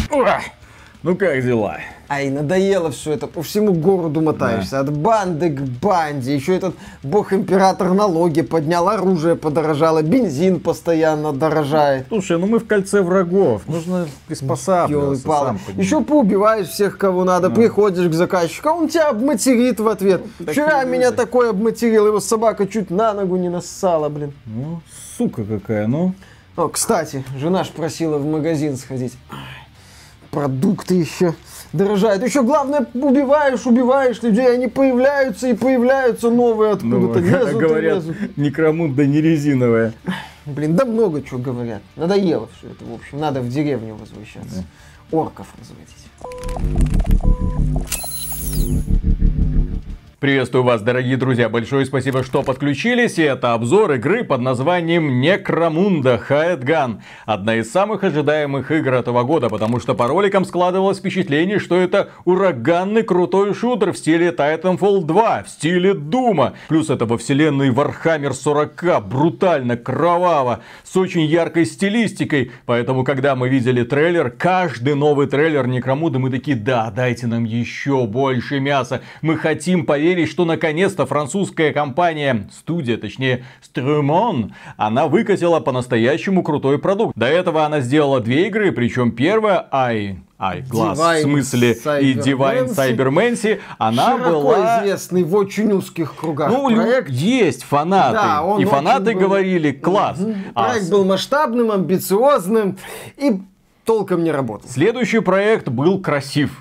Ну как дела? Ай, надоело все это, по всему городу мотаешься, от банды к банде, еще этот бог-император налоги поднял, оружие подорожало, бензин постоянно дорожает. Слушай, ну мы в кольце врагов, нужно приспосабливаться, сам понимаешь. Еще поубиваешь всех, кого надо, приходишь к заказчику, а он тебя обматерит в ответ. Вчера меня такой обматерил, его собака чуть на ногу не нассала, блин. Ну, сука какая, ну. О, кстати, жена ж просила в магазин сходить. Продукты еще дорожают. Еще главное, убиваешь людей, они появляются и появляются новые откуда-то. Лезут, говорят, некромунда не резиновая. Блин, да много чего говорят. Надоело все это, в общем. Надо в деревню возвращаться. Орков разводить. Приветствую вас, дорогие друзья, большое спасибо, что подключились, и это обзор игры под названием Necromunda Hired-Gun. Одна из самых ожидаемых игр этого года, потому что по роликам складывалось впечатление, что это ураганный крутой шутер в стиле Titanfall 2, в стиле Дума. Плюс это во вселенной Warhammer 40, брутально, кроваво, с очень яркой стилистикой. Поэтому, когда мы видели трейлер, каждый новый трейлер Necromunda, мы такие, да, дайте нам еще больше мяса, мы хотим поверить, что наконец-то французская компания, студия, точнее, Strumon, она выкатила по-настоящему крутой продукт. До этого она сделала 2 игры, причем первая, Глаз, в смысле, и Divine Cybermancy, она широко была... известный в очень узких кругах проект. Есть фанаты, да, и фанаты говорили, класс. Проект был масштабным, амбициозным и толком не работал. Следующий проект был красив.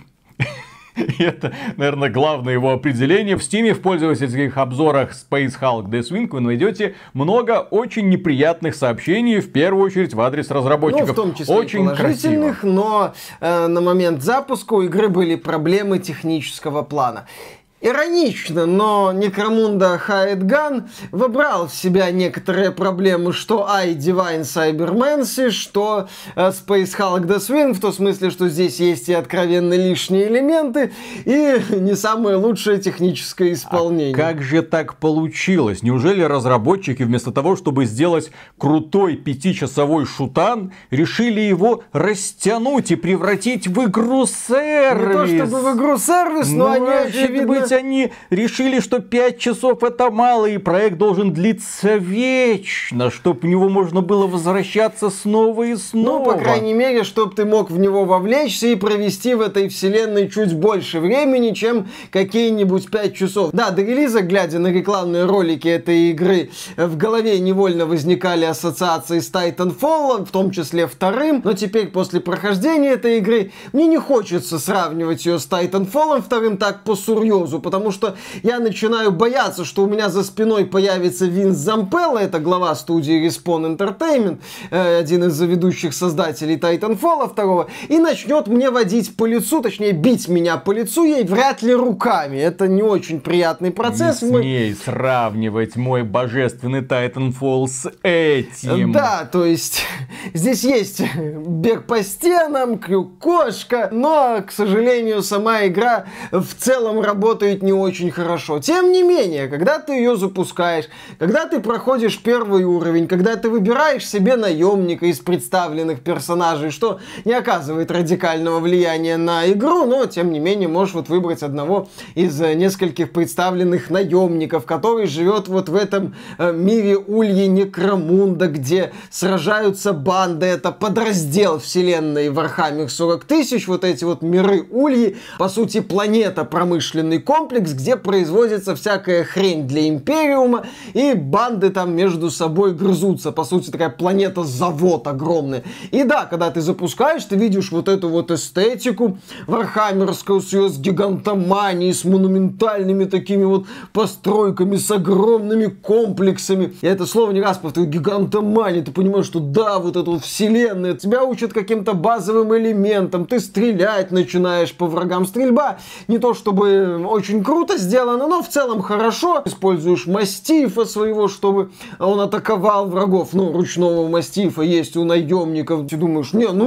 И это, наверное, главное его определение. В Steam в пользовательских обзорах Space Hulk Deathwing вы найдете много очень неприятных сообщений, в первую очередь в адрес разработчиков. Ну, в том числе очень положительных, красиво. Но на момент запуска у игры были проблемы технического плана. Иронично, но Necromunda Hired-Gun вобрал в себя некоторые проблемы, что Divine Cybermancy, что Space Hulk Deathwing, в том смысле, что здесь есть и откровенно лишние элементы, и не самое лучшее техническое исполнение. А как же так получилось? Неужели разработчики вместо того, чтобы сделать крутой 5-часовой шутан, решили его растянуть и превратить в игру-сервис? Не то чтобы в игру-сервис, но они, очевидно... Они решили, что 5 часов это мало, и проект должен длиться вечно, чтобы в него можно было возвращаться снова и снова. Ну, по крайней мере, чтобы ты мог в него вовлечься и провести в этой вселенной чуть больше времени, чем какие-нибудь 5 часов. Да, до релиза, глядя на рекламные ролики этой игры, в голове невольно возникали ассоциации с Titanfall, в том числе 2, но теперь после прохождения этой игры мне не хочется сравнивать ее с Titanfall 2 так по-сурьезу, потому что я начинаю бояться, что у меня за спиной появится Винс Зампелло, это глава студии Respawn Entertainment, один из ведущих создателей Titanfall 2, и начнет мне водить по лицу, точнее бить меня по лицу, ей вряд ли руками. Это не очень приятный процесс. Не смей сравнивать мой божественный Titanfall с этим. Да, то есть здесь есть бег по стенам, крюк-кошка, но, к сожалению, сама игра в целом работает не очень хорошо. Тем не менее, когда ты ее запускаешь, когда ты проходишь первый уровень, когда ты выбираешь себе наемника из представленных персонажей, что не оказывает радикального влияния на игру, но тем не менее можешь вот выбрать одного из нескольких представленных наемников, который живет вот в этом мире Ульи Некромунда, где сражаются банды, это подраздел вселенной Warhammer 40 000, вот эти вот миры Ульи, по сути планета, промышленный комплекс, где производится всякая хрень для Империума, и банды там между собой грызутся. По сути, такая планета-завод огромная. И да, когда ты запускаешь, ты видишь вот эту вот эстетику вархаммерскую с гигантоманией, с монументальными такими вот постройками, с огромными комплексами. Я это слово не раз повторю, гигантомания. Ты понимаешь, что да, вот эта вот вселенная, тебя учат каким-то базовым элементам, ты стрелять начинаешь по врагам. Стрельба не то чтобы очень круто сделано, но в целом хорошо. Используешь мастифа своего, чтобы он атаковал врагов. Ну, ручного мастифа есть у наемников. Ты думаешь, ну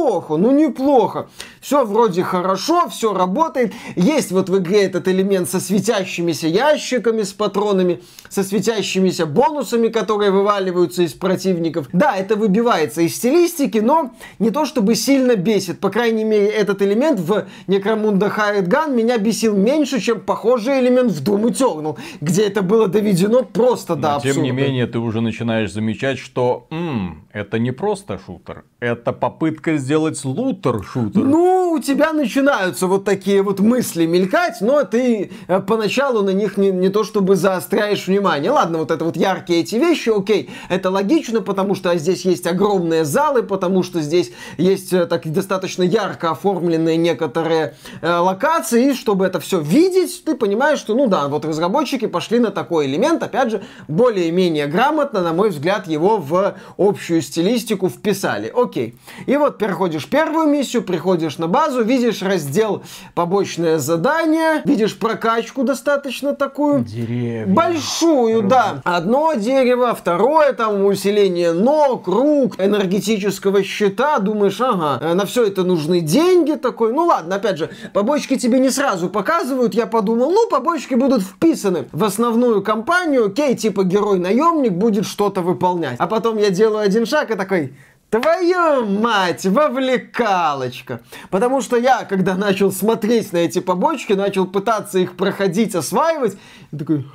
неплохо. Все вроде хорошо, все работает. Есть вот в игре этот элемент со светящимися ящиками, с патронами, со светящимися бонусами, которые вываливаются из противников. Да, это выбивает выбивается из стилистики, но не то чтобы сильно бесит. По крайней мере, этот элемент в Necromunda Hired Gun меня бесил меньше, чем похожий элемент в Doom Eternal, где это было доведено просто до абсурда. Тем не менее, ты уже начинаешь замечать, что это не просто шутер, это попытка сделать лутер-шутер. Ну, у тебя начинаются вот такие вот мысли мелькать, но ты поначалу на них не то чтобы заостряешь внимание. Ладно, вот это вот яркие эти вещи, окей, это логично, потому что здесь есть огромные залы, потому что здесь есть так достаточно ярко оформленные некоторые локации, и чтобы это все видеть, ты понимаешь, что, ну да, вот разработчики пошли на такой элемент, опять же, более-менее грамотно, на мой взгляд, его в общую стилистику вписали. Окей. И вот переходишь первую миссию, приходишь на базу, видишь раздел «Побочное задание», видишь прокачку достаточно такую. Деревья. Большую, да. Одно дерево, второе, там усиление ног, рук, энергетического щита. Думаешь, ага, на все это нужны деньги такой. Ну ладно, опять же, побочки тебе не сразу показывают. Я подумал, ну, побочки будут вписаны в основную кампанию. Окей, типа герой-наемник будет что-то выполнять. А потом я делаю один шаг и такой... Твою мать, вовлекалочка. Потому что я, когда начал смотреть на эти побочки, начал пытаться их проходить, осваивать, я такой...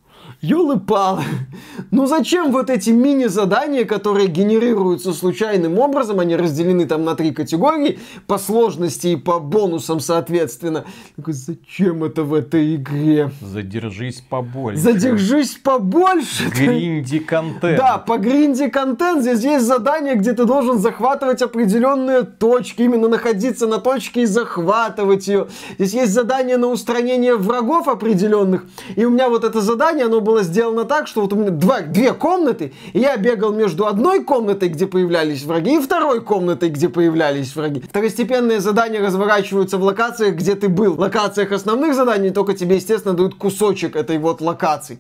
Ёлы-палы. Ну зачем вот эти мини-задания, которые генерируются случайным образом, они разделены там на 3 категории, по сложности и по бонусам соответственно. Такой, зачем это в этой игре? Задержись побольше. Задержись побольше. Гринди контент. Да, по гринди контент. Здесь есть задание, где ты должен захватывать определенные точки, именно находиться на точке и захватывать ее. Здесь есть задание на устранение врагов определенных. И у меня вот это задание, оно было сделано так, что вот у меня две комнаты, и я бегал между одной комнатой, где появлялись враги, и второй комнатой, где появлялись враги. Второстепенные задания разворачиваются в локациях, где ты был. В локациях основных заданий только тебе, естественно, дают кусочек этой вот локации.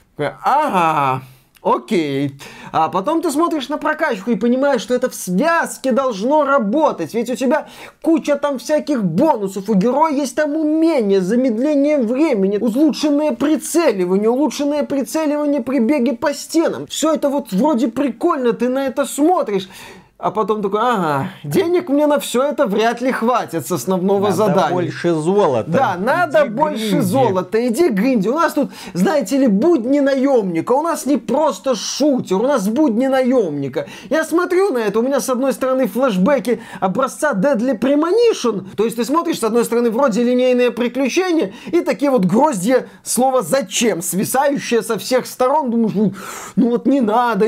Ага... Окей. А потом ты смотришь на прокачку и понимаешь, что это в связке должно работать. Ведь у тебя куча там всяких бонусов. У героя есть там умения, замедление времени, улучшенное прицеливание при беге по стенам. Все это вот вроде прикольно, ты на это смотришь. А потом такой, ага, денег мне на все это вряд ли хватит с основного задания. Надо больше золота. Да, надо больше золота. Иди гринди. У нас тут, знаете ли, будни наемника. У нас не просто шутер, у нас будни наемника. Я смотрю на это, у меня с одной стороны флешбеки образца Deadly Premonition. То есть ты смотришь, с одной стороны, вроде линейные приключения, и такие вот гроздья слова «зачем», свисающие со всех сторон. Думаешь, ну вот не надо,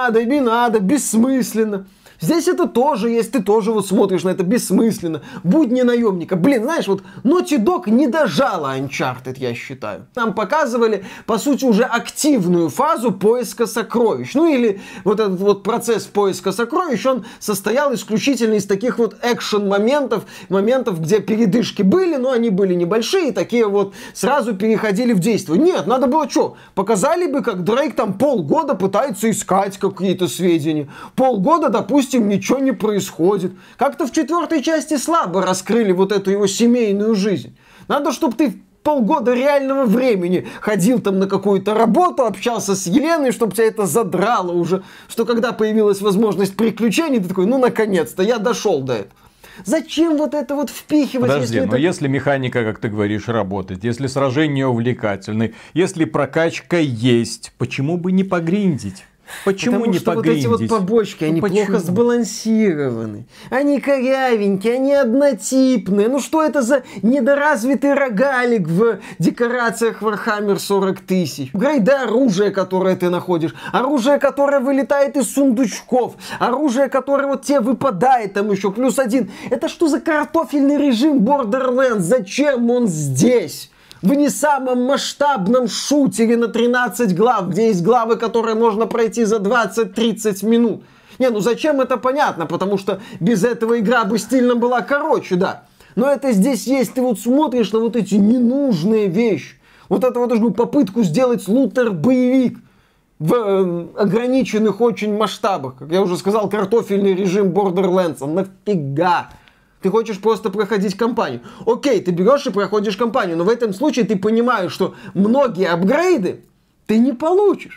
бессмысленно. Здесь это тоже есть, ты тоже вот смотришь на это бессмысленно. Будни наемника. Блин, знаешь, вот Naughty Dog не дожала Uncharted, я считаю. Нам показывали, по сути, уже активную фазу поиска сокровищ. Ну или вот этот вот процесс поиска сокровищ, он состоял исключительно из таких вот экшен-моментов, где передышки были, но они были небольшие, такие вот сразу переходили в действие. Нет, надо было что? Показали бы, как Дрейк там полгода пытается искать какие-то сведения. Полгода, допустим, ничего не происходит. Как-то в 4-й части слабо раскрыли вот эту его семейную жизнь. Надо, чтобы ты полгода реального времени ходил там на какую-то работу, общался с Еленой, чтобы тебя это задрало уже. Что когда появилась возможность приключений, ты такой, ну наконец-то, я дошел до этого. Зачем вот это вот впихивать? Подожди, но если механика, как ты говоришь, работает, если сражения увлекательны, если прокачка есть, почему бы не погриндить? Почему Потому не что погриндить? вот эти вот побочки, они плохо сбалансированы. Они корявенькие, они однотипные. Ну что это за недоразвитый рогалик в декорациях Warhammer 40 000? Грейды оружия, которое ты находишь. Оружие, которое вылетает из сундучков. Оружие, которое вот тебе выпадает там еще +1. Это что за картофельный режим Borderlands? Зачем он здесь? В не самом масштабном шутере на 13 глав, где есть главы, которые можно пройти за 20-30 минут. Не, ну зачем это понятно, потому что без этого игра бы стильно была короче, да. Но это здесь есть, ты вот смотришь на вот эти ненужные вещи. Вот это вот попытку сделать лутер-боевик в ограниченных очень масштабах. Как я уже сказал, картофельный режим Borderlands. Нафига? Ты хочешь просто проходить кампанию. Окей, ты берешь и проходишь кампанию, но в этом случае ты понимаешь, что многие апгрейды ты не получишь.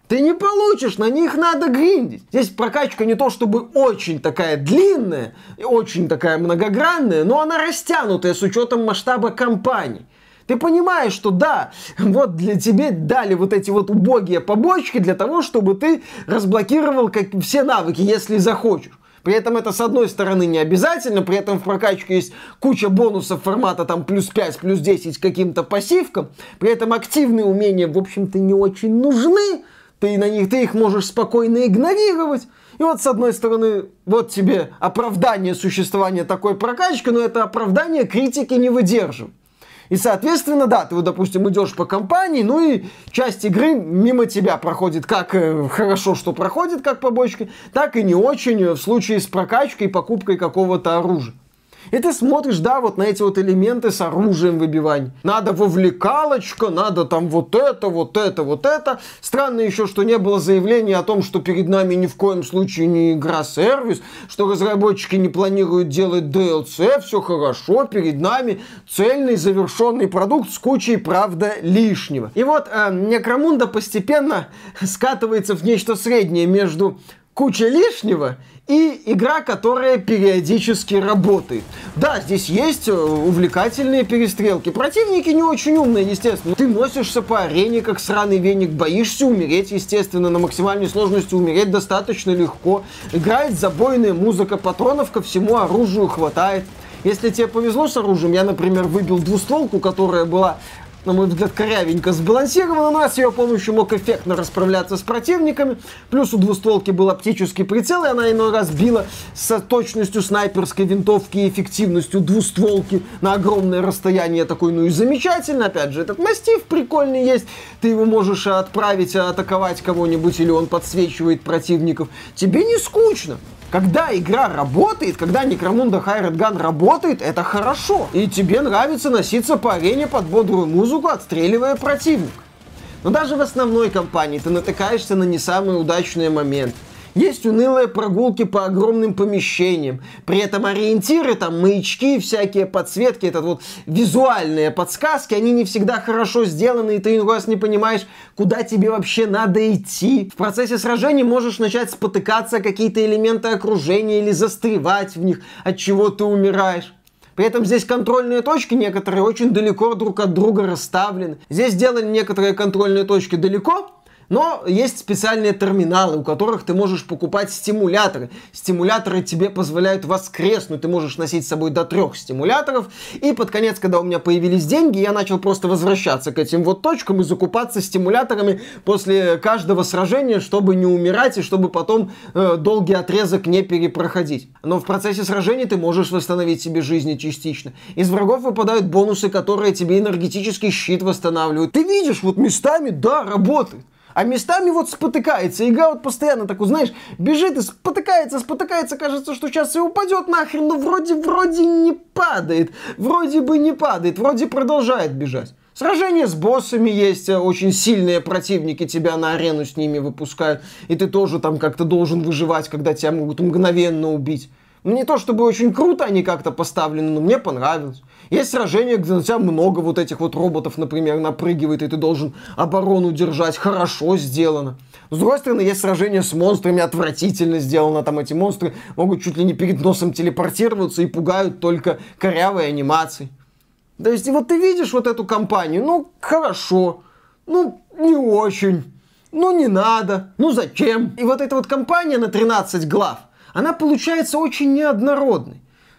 Ты не получишь, на них надо гриндить. Здесь прокачка не то чтобы очень такая длинная, очень такая многогранная, но она растянутая с учетом масштаба кампании. Ты понимаешь, что да, вот для тебе дали вот эти вот убогие побочки для того, чтобы ты разблокировал все навыки, если захочешь. При этом это, с одной стороны, не обязательно, при этом в прокачке есть куча бонусов формата там плюс 5, плюс 10 каким-то пассивкам, при этом активные умения, в общем-то, не очень нужны, ты их можешь спокойно игнорировать. И вот, с одной стороны, вот тебе оправдание существования такой прокачки, но это оправдание критики не выдерживает. И, соответственно, да, ты вот, допустим, идешь по кампании, ну и часть игры мимо тебя проходит как хорошо, что проходит как побочки, так и не очень в случае с прокачкой и покупкой какого-то оружия. И ты смотришь, да, вот на эти вот элементы с оружием выбивания. Надо вовлекалочка, надо там вот это, вот это, вот это. Странно еще, что не было заявления о том, что перед нами ни в коем случае не игра-сервис, что разработчики не планируют делать DLC, все хорошо, перед нами цельный завершенный продукт с кучей, правда, лишнего. И вот Некромунда постепенно скатывается в нечто среднее между куча лишнего и игра, которая периодически работает. Да, здесь есть увлекательные перестрелки. Противники не очень умные, естественно. Ты носишься по арене, как сраный веник, боишься умереть, естественно. На максимальной сложности умереть достаточно легко. Играет забойная музыка, патронов ко всему оружию хватает. Если тебе повезло с оружием, я, например, выбил двустволку, которая была, на мой взгляд, корявенько сбалансирована, но с ее помощью мог эффектно расправляться с противниками. Плюс у двустволки был оптический прицел, и она иной раз била с точностью снайперской винтовки и эффективностью двустволки на огромное расстояние. Такой, ну и замечательно. Опять же, этот мастиф прикольный есть. Ты его можешь отправить атаковать кого-нибудь, или он подсвечивает противников. Тебе не скучно. Когда игра работает, когда Necromunda Hired Gun работает, это хорошо. И тебе нравится носиться по арене под бодрую музыку, отстреливая противника. Но даже в основной кампании ты натыкаешься на не самые удачные моменты. Есть унылые прогулки по огромным помещениям. При этом ориентиры, там маячки, всякие подсветки, это вот визуальные подсказки, они не всегда хорошо сделаны, и ты иной раз не понимаешь, куда тебе вообще надо идти. В процессе сражений можешь начать спотыкаться о какие-то элементы окружения или застревать в них, от чего ты умираешь. При этом здесь контрольные точки некоторые очень далеко друг от друга расставлены. Здесь сделали некоторые контрольные точки далеко, но есть специальные терминалы, у которых ты можешь покупать стимуляторы. Стимуляторы тебе позволяют воскреснуть. Ты можешь носить с собой до 3 стимуляторов. И под конец, когда у меня появились деньги, я начал просто возвращаться к этим вот точкам и закупаться стимуляторами после каждого сражения, чтобы не умирать и чтобы потом долгий отрезок не перепроходить. Но в процессе сражений ты можешь восстановить себе жизни частично. Из врагов выпадают бонусы, которые тебе энергетический щит восстанавливают. Ты видишь, вот местами, да, работает. А местами вот спотыкается. Игра вот постоянно так, знаешь, бежит и спотыкается, кажется, что сейчас и упадет нахрен, но вроде не падает. Вроде бы не падает, вроде продолжает бежать. Сражения с боссами есть, очень сильные противники тебя на арену с ними выпускают. И ты тоже там как-то должен выживать, когда тебя могут мгновенно убить. Не то чтобы очень круто они как-то поставлены, но мне понравилось. Есть сражения, где на тебя много вот этих вот роботов, например, напрыгивает, и ты должен оборону держать. Хорошо сделано. С другой стороны, есть сражения с монстрами, отвратительно сделано. Там эти монстры могут чуть ли не перед носом телепортироваться и пугают только корявой анимацией. То есть, и вот ты видишь вот эту кампанию, ну, хорошо, ну, не очень, ну, не надо, ну, зачем? И вот эта вот кампания на 13 глав, она получается очень неоднородной,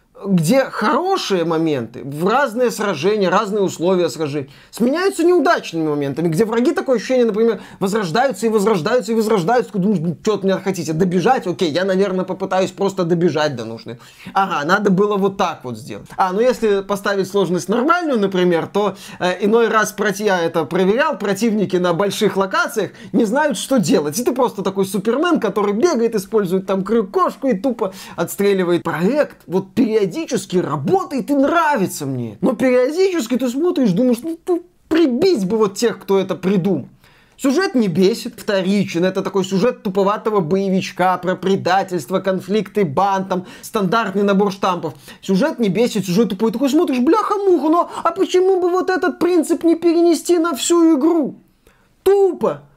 где хорошие моменты в разные сражения, разные условия сражений сменяются неудачными моментами, где враги, такое ощущение, например, возрождаются и возрождаются и возрождаются. Ты думаешь, что от меня хотите, добежать? Окей, я, наверное, попытаюсь просто добежать до нужной. Ага, надо было вот так вот сделать. Ну если поставить сложность нормальную, например, то иной раз я это проверял, противники на больших локациях не знают, что делать. И ты просто такой Супермен, который бегает, использует там крюк-кошку и тупо отстреливает. Проект вот периодически работает и нравится мне. Но периодически ты смотришь, думаешь, ну прибить бы вот тех, кто это придумал. Сюжет не бесит, вторичен. Это такой сюжет туповатого боевичка про предательство, конфликты, банд, там, стандартный набор штампов. Сюжет не бесит, сюжет тупой. Такой смотришь, бляха-муха, но а почему бы вот этот принцип не перенести на всю игру? Тупо.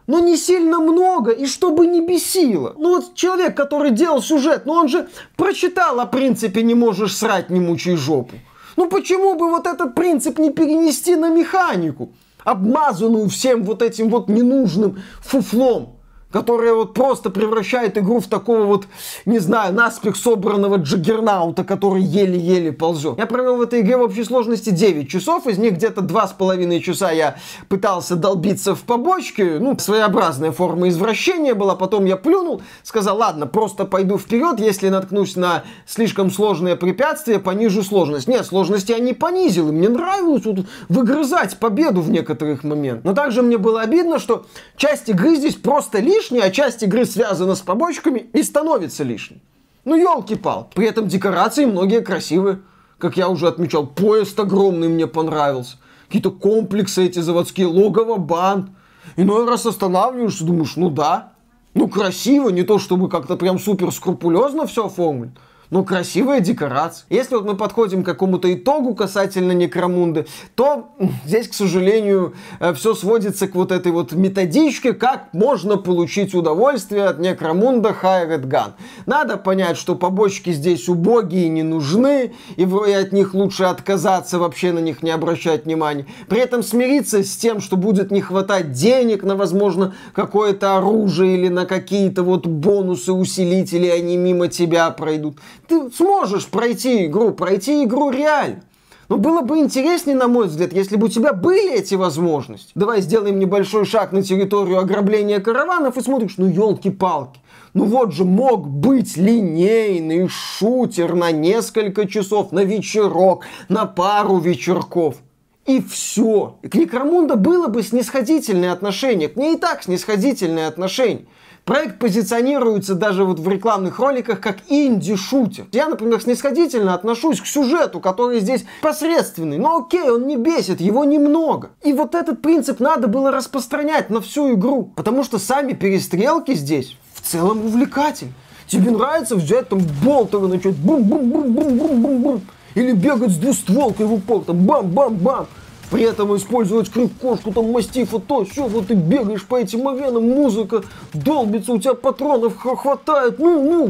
но не сильно много, и чтобы не бесило. Ну вот человек, который делал сюжет, ну он же прочитал о принципе «не можешь срать, не мучай жопу». Ну почему бы вот этот принцип не перенести на механику, обмазанную всем вот этим вот ненужным фуфлом, которая вот просто превращает игру в такого вот, не знаю, наспех собранного джаггернаута, который еле-еле ползет. Я провел в этой игре в общей сложности 9 часов, из них где-то 2,5 часа я пытался долбиться в побочке, ну, своеобразная форма извращения была, потом я плюнул, сказал, ладно, просто пойду вперед, если наткнусь на слишком сложные препятствия, понижу сложность. Нет, сложность я не понизил, и мне нравилось вот выгрызать победу в некоторых моментах. Но также мне было обидно, что часть игры здесь просто лишняя, а часть игры связана с побочками и становится лишней. Ну, елки-палки. При этом декорации многие красивые. Как я уже отмечал, поезд огромный мне понравился. Какие-то комплексы эти заводские, логово банд. Иной раз останавливаешься, думаешь, ну да. Ну, красиво, не то чтобы как-то прям супер скрупулезно все оформлено. Но красивая декорация. Если вот мы подходим к какому-то итогу касательно Некромунды, то здесь, к сожалению, все сводится к вот этой вот методичке, как можно получить удовольствие от Некромунда Hired Gun. Надо понять, что побочки здесь убогие, не нужны, и от них лучше отказаться, вообще на них не обращать внимания. При этом смириться с тем, что будет не хватать денег на, возможно, какое-то оружие или на какие-то вот бонусы, усилители, они мимо тебя пройдут. Ты сможешь пройти игру реально. Но было бы интереснее, на мой взгляд, если бы у тебя были эти возможности. Давай сделаем небольшой шаг на территорию ограбления караванов и смотришь, ну елки-палки. Ну вот же мог быть линейный шутер на несколько часов, на вечерок, на пару вечерков. И все. К Некромунда было бы снисходительное отношение. К ней и так снисходительное отношение. Проект позиционируется даже вот в рекламных роликах как инди-шутер. Я, например, снисходительно отношусь к сюжету, который здесь посредственный. Но окей, он не бесит, его немного. И вот этот принцип надо было распространять на всю игру. Потому что сами перестрелки здесь в целом увлекательны. Тебе нравится взять там болтера, начать бум-бум-бум-бум-бум-бум-бум. Или бегать с двустволкой в упор, там бам-бам-бам. При этом использовать крик-кошку, там, мастифа, то, все, вот ты бегаешь по этим аренам, музыка долбится, у тебя патронов хватает,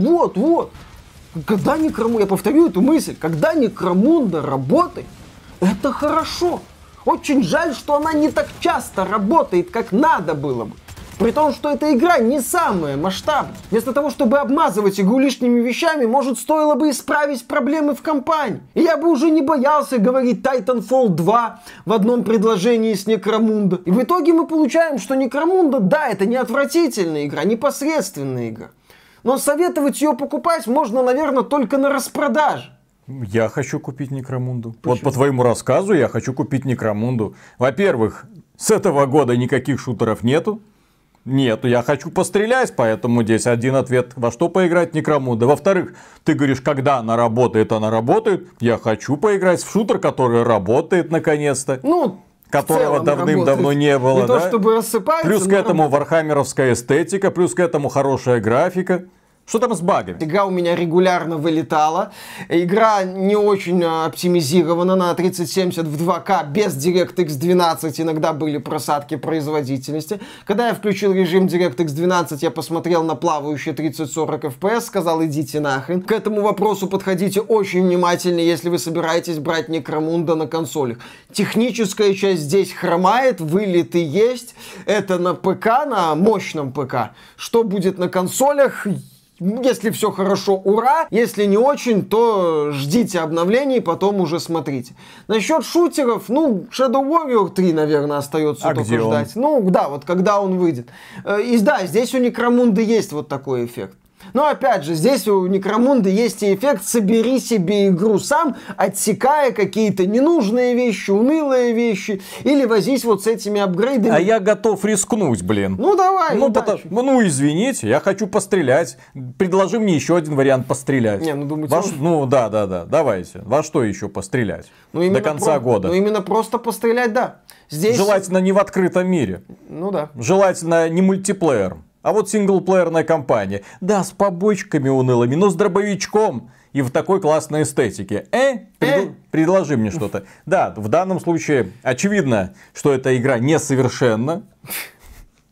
вот. Когда Некромунда, я повторю эту мысль, когда Некромунда работает, это хорошо. Очень жаль, что она не так часто работает, как надо было бы. При том, что эта игра не самая масштабная. Вместо того, чтобы обмазывать игру лишними вещами, может, стоило бы исправить проблемы в компании. И я бы уже не боялся говорить Titanfall 2 в одном предложении с Некромунда. И в итоге мы получаем, что Некромунда, да, это не отвратительная игра, не посредственная игра. Но советовать ее покупать можно, наверное, только на распродаже. Я хочу купить Некромунду. Почему? Вот по твоему рассказу я хочу купить Некромунду. Во-первых, с этого года никаких шутеров нету. Нет, я хочу пострелять, поэтому здесь один ответ, во что поиграть Некромунда. Во-вторых, ты говоришь, когда она работает, она работает. Я хочу поиграть в шутер, который работает наконец-то. Ну, которого давным-давно не было. Не да? то, чтобы рассыпается. Плюс к этому вархаммеровская эстетика, плюс к этому хорошая графика. Что там с багами? Игра у меня регулярно вылетала. Игра не очень оптимизирована на 3070 в 2К без DirectX 12. Иногда были просадки производительности. Когда я включил режим DirectX 12, я посмотрел на плавающие 30-40 FPS, сказал, идите нахрен. К этому вопросу подходите очень внимательно, если вы собираетесь брать Некромунда на консолях. Техническая часть здесь хромает, вылеты есть. Это на ПК, на мощном ПК. Что будет на консолях? Если все хорошо, ура. Если не очень, то ждите обновлений, потом уже смотрите. Насчет шутеров, Shadow Warrior 3, наверное, остается только ждать. Да, вот когда он выйдет. И да, здесь у Некромунды есть вот такой эффект. Но опять же, здесь у Некромунды есть и эффект «собери себе игру сам», отсекая какие-то ненужные вещи, унылые вещи, или возись вот с этими апгрейдами. А я готов рискнуть, блин. Давай, извините, я хочу пострелять. Предложи мне еще один вариант пострелять. Думаете... Да, давайте. Во что еще пострелять? До конца года. Именно просто пострелять, да. Здесь... Желательно не в открытом мире. Да. Желательно не мультиплеер. А вот синглплеерная кампания. Да, с побочками унылыми, но с дробовичком. И в такой классной эстетике. Предложи мне что-то. Да, в данном случае очевидно, что эта игра несовершенна.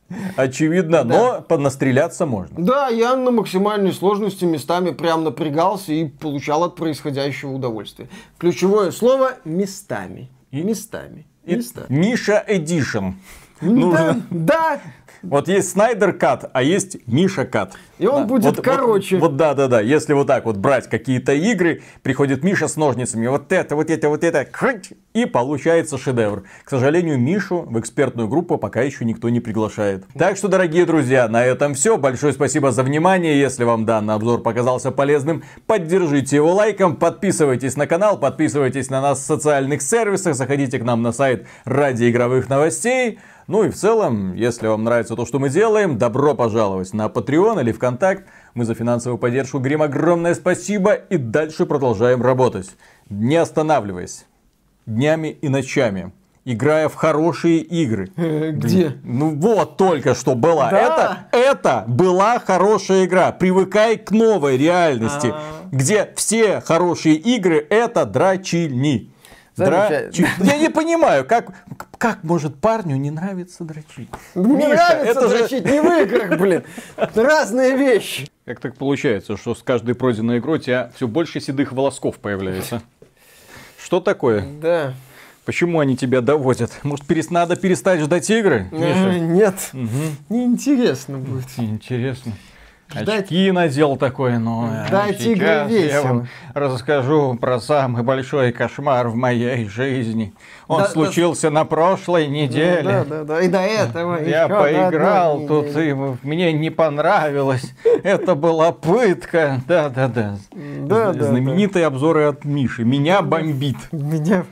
Очевидно, но понастреляться можно. Да, я на максимальной сложности местами прям напрягался и получал от происходящего удовольствие. Ключевое слово местами. Местами. Миша Эдишн. Да. Вот есть Снайдер Кат, а есть Миша Кат. И он будет короче. Вот да. Если вот так вот брать какие-то игры, приходит Миша с ножницами, вот это, и получается шедевр. К сожалению, Мишу в экспертную группу пока еще никто не приглашает. Так что, дорогие друзья, на этом все. Большое спасибо за внимание. Если вам данный обзор показался полезным, поддержите его лайком, подписывайтесь на канал, подписывайтесь на нас в социальных сервисах, заходите к нам на сайт ради игровых новостей. Ну и в целом, если вам нравится то, что мы делаем, добро пожаловать на Patreon или ВКонтакт. Мы за финансовую поддержку говорим огромное спасибо и дальше продолжаем работать. Не останавливаясь. Днями и ночами. Играя в хорошие игры. Где? Ну вот, только что была. Да. Это была хорошая игра. Привыкай к новой реальности. Где все хорошие игры это дрочильни. Я не понимаю, как может парню не нравиться дрочить? Мне нравится дрочить не в играх, блин. Разные вещи. Как так получается, что с каждой пройденной игрой у тебя все больше седых волосков появляется? Что такое? Да. Почему они тебя доводят? Может, надо перестать ждать игры? Нет. Неинтересно будет. Интересно. Очки надел такой, но дайте игры весело. Я вам расскажу про самый большой кошмар в моей жизни. Он случился на прошлой неделе. Да. И до этого я поиграл тут, и мне не понравилось. Это была пытка. Да. Знаменитые обзоры от Миши. Меня бомбит. Меня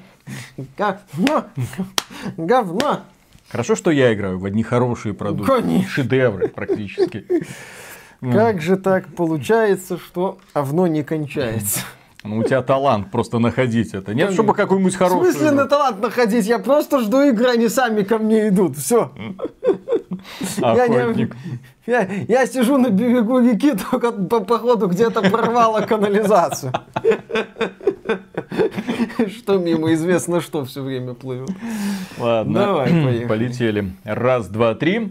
говно. Хорошо, что я играю в одни хорошие продукты. Конечно. Шедевры практически. Как же так получается, что овно не кончается? Ну, у тебя талант просто находить это. Нет, чтобы какую-нибудь хорошую... В смысле на талант находить? Я просто жду игры, они сами ко мне идут. Все. Охотник. Я сижу на берегу реки, только походу где-то прорвало канализацию. Что мимо известно, что все время плывет. Ладно, давай, поехали. Полетели. Раз, два, три.